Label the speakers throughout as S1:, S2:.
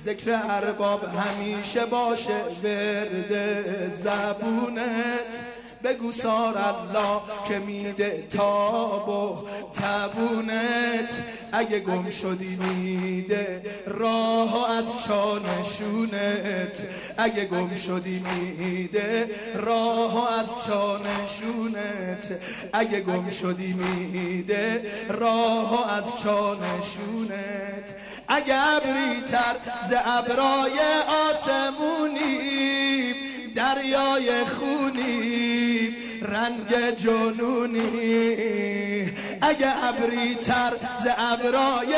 S1: ذکر ارباب همیشه باشه ورد زبونت. بگو سار الله که میده تاب و تبونت. اگه گم شدی میده راه از چانشونت. اگه گم شدی میده راه از چانشونت. اگه گم شدی میده راه از چانشونت. اگه ابری تر ز ابرای آسمونی، دریای خونی رنگ جنونی. اگه ابری تر ز ابرای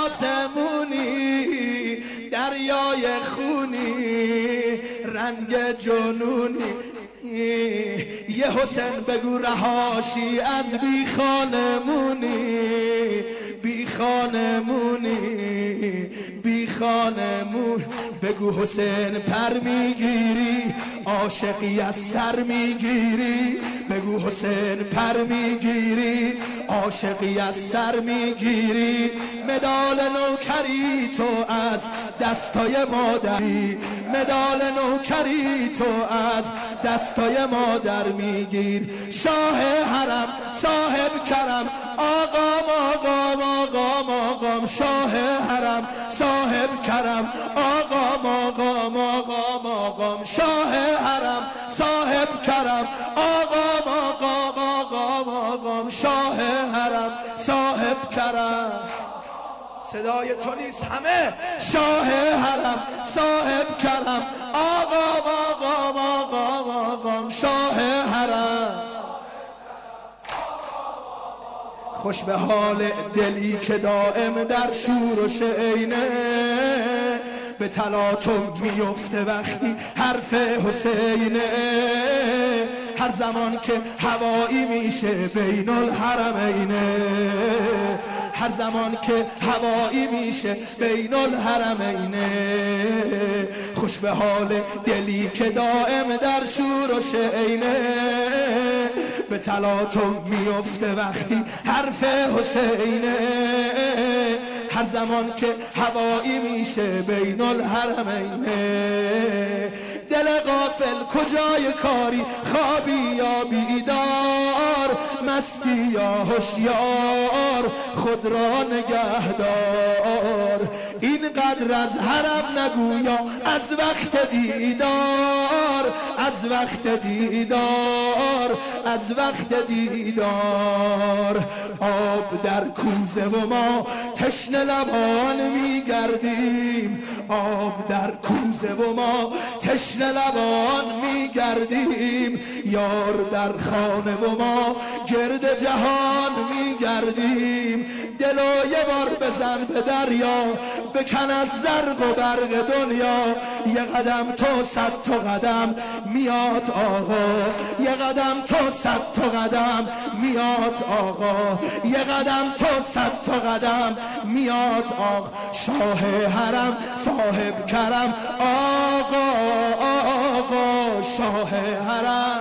S1: آسمونی، دریای خونی رنگ جنونی. یه حسین بگو رهاشی از بی خانمونی، بی خانمونی، بی خانمون. بگو حسین پر میگیری عاشقی از سر میگیری. بگو حسین پر میگیری عاشقی از سر میگیری. مدال نوکری تو از دستای مادری، مدال نوکری تو از دستای مادر میگیر. شاه حرم صاحب کرم آقام آقام آقام آقام. شاه حرم صاحب کرم آقام آقام آقام آقام. شاه حرم صاحب کرم آقام آقام آقام آقام. شاه حرم صاحب کرم. صدای تو نیست همه. شاه حرم صاحب کرم آقام آقام آقام آقام. شاه حرم. خوش به حال دلی که دائم در شور و شینه، به تلاطم میفته وقتی حرف حسینه. هر زمان که هوایی میشه بین الحرمینه، هر زمان که هوایی میشه بین الحرمینه. خوش به حال دلی که دائم در شور و شینه، به تلاطم میفته وقتی حرف حسینه. هر زمان که هوایی میشه بین الحرمینه. دل غافل کجای کاری، خوابی یا بیدار، مستی یا هوشیار، خود را نگهدار. اینقدر از حرم نگویا از وقت دیدار، از وقت دیدار، از وقت دیدار. آب در کوزه و ما تشنه لبان میگردیم، آب در کوزه و ما تشنه لبان میگردیم. یار در خانه و ما گرد جهان میگردیم. دلو یه بار بزن به دریا، بکن از زرق و برق دنیا. یه قدم تو صد تا قدم میاد آقا، یه قدم تو صد تا قدم میاد آقا، یه قدم تو صد تا قدم میاد آقا. شاه حرم صاحب کرم آقا آقا. شاه حرم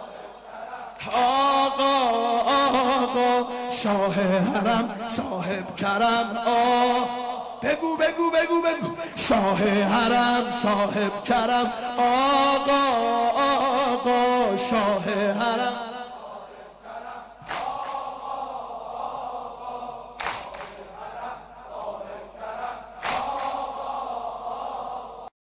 S1: آقا آقا. شاه حرم صاحب کرم آقا. بگو بگو بگو بگو. شاه حرم صاحب کرم آقا آقا. شاه حرم